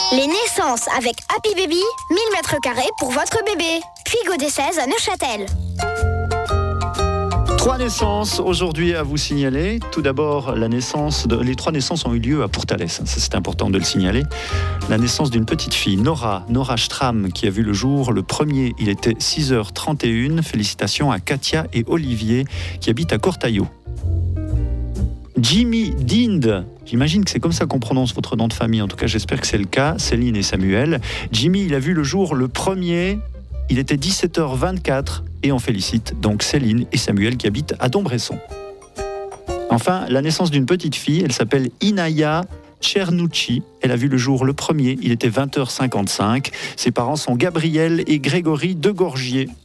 Les naissances avec Happy Baby, 1000 m² pour votre bébé. Puy des 16 à Neuchâtel. 3 naissances aujourd'hui à vous signaler. Tout d'abord, les 3 naissances ont eu lieu à Pourtalès. Ça, c'est important de le signaler. La naissance d'une petite fille, Nora Stram, qui a vu le jour le premier. Il était 6h31. Félicitations à Katia et Olivier, qui habitent à Cortaillot. Jimmy Dind, j'imagine que c'est comme ça qu'on prononce votre nom de famille. En tout cas, j'espère que c'est le cas. Céline et Samuel. Jimmy, il a vu le jour le premier. Il était 17h24 et on félicite donc Céline et Samuel qui habitent à Dombresson. Enfin, la naissance d'une petite fille, elle s'appelle Inaya Cernucci. Elle a vu le jour le premier, il était 20h55. Ses parents sont Gabriel et Grégory de Gorgier.